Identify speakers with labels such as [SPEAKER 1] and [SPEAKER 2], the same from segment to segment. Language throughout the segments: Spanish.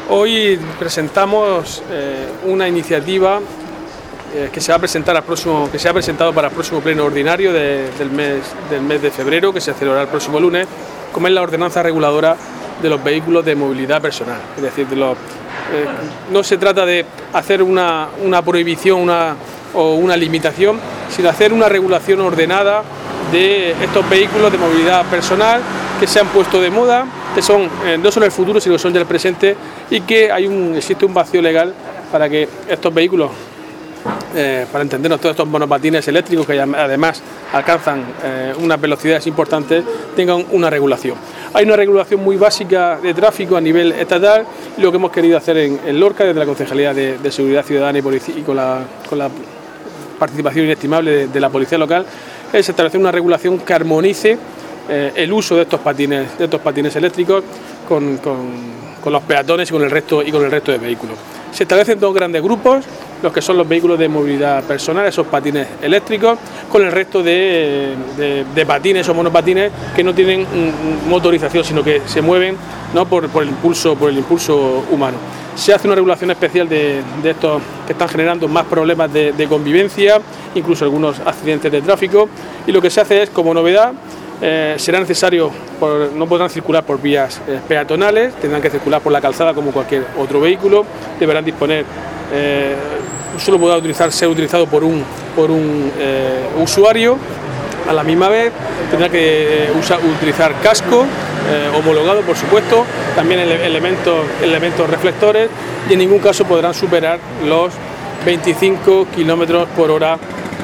[SPEAKER 1] Hoy presentamos una iniciativa que se va a presentar que se ha presentado para el próximo pleno ordinario del mes de febrero, que se celebrará el próximo lunes, como es la ordenanza reguladora de los vehículos de movilidad personal. Es decir, no se trata de hacer una prohibición o una limitación, sino hacer una regulación ordenada de estos vehículos de movilidad personal que se han puesto de moda, que son no solo el futuro, sino que son ya el presente, y que existe un vacío legal para que estos vehículos, para entendernos, todos estos monopatines eléctricos que además alcanzan unas velocidades importantes, tengan una regulación. Hay una regulación muy básica de tráfico a nivel estatal, y lo que hemos querido hacer en Lorca, desde la Concejalía de Seguridad Ciudadana y con la participación inestimable de la Policía Local, es establecer una regulación que armonice el uso de estos patines eléctricos con los peatones y con el resto de vehículos. Se establecen dos grandes grupos, los que son los vehículos de movilidad personal, esos patines eléctricos, con el resto de patines o monopatines que no tienen motorización, sino que se mueven, ¿no?, por el impulso humano. Se hace una regulación especial de estos que están generando más problemas de convivencia, incluso algunos accidentes de tráfico, y lo que se hace es, como novedad, será necesario, no podrán circular por vías peatonales, tendrán que circular por la calzada como cualquier otro vehículo, deberán disponer, solo podrá ser utilizado por un usuario. A la misma vez tendrá que utilizar casco homologado, por supuesto, también elementos reflectores, y en ningún caso podrán superar los 25 km/h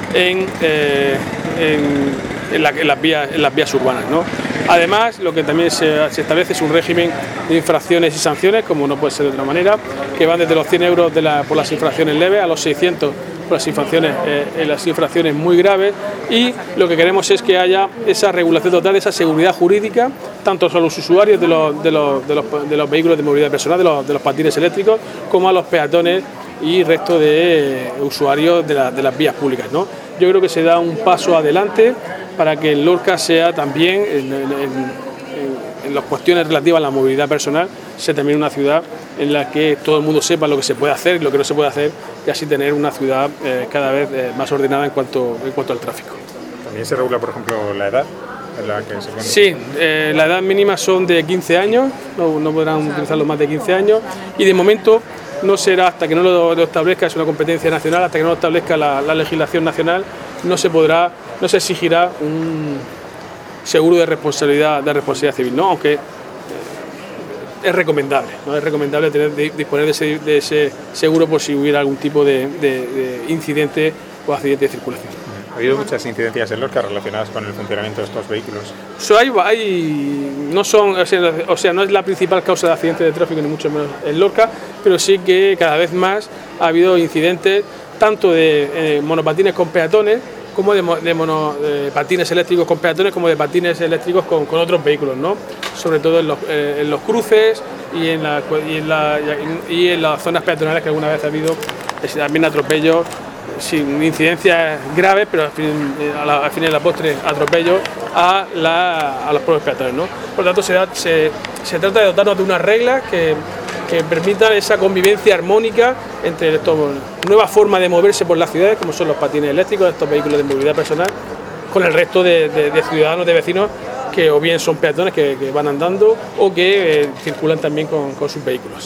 [SPEAKER 1] en las vías urbanas, ¿no? Además, lo que también se establece es un régimen de infracciones y sanciones, como no puede ser de otra manera, que van desde los 100 euros por las infracciones leves a los 600 por las infracciones muy graves, y lo que queremos es que haya esa regulación total, esa seguridad jurídica, tanto a los usuarios de los vehículos de movilidad personal, de los patines eléctricos, como a los peatones y resto de usuarios de las vías públicas, ¿no? Yo creo que se da un paso adelante para que Lorca sea también, en las cuestiones relativas a la movilidad personal, sea también una ciudad en la que todo el mundo sepa lo que se puede hacer y lo que no se puede hacer, y así tener una ciudad cada vez más ordenada en cuanto al tráfico.
[SPEAKER 2] ¿También se regula, por ejemplo, la edad en la que se puede?
[SPEAKER 1] Sí, la edad mínima son de 15 años, no podrán utilizarlo más de 15 años, y de momento no será, hasta que no lo establezca, es una competencia nacional, hasta que no lo establezca la legislación nacional, no se exigirá un seguro de responsabilidad civil, ¿no? Aunque es recomendable, ¿no? Es recomendable disponer de ese seguro por si hubiera algún tipo de incidente o accidente de circulación.
[SPEAKER 2] ¿Ha habido muchas incidencias en Lorca relacionadas con el funcionamiento de estos vehículos?
[SPEAKER 1] No es la principal causa de accidentes de tráfico, ni mucho menos en Lorca, pero sí que cada vez más ha habido incidentes tanto de monopatines con peatones, como de patines eléctricos con peatones, como de patines eléctricos con otros vehículos, ¿no? Sobre todo en los cruces y en las zonas peatonales, que alguna vez ha habido también atropellos sin incidencias graves, pero al fin y a la postre atropellos a los propios peatones, ¿no? Por lo tanto, se trata de dotarnos de unas reglas que permitan esa convivencia armónica entre esta nueva forma de moverse por las ciudades, como son los patines eléctricos, estos vehículos de movilidad personal, con el resto de ciudadanos, de vecinos, que o bien son peatones que van andando o que circulan también con sus vehículos.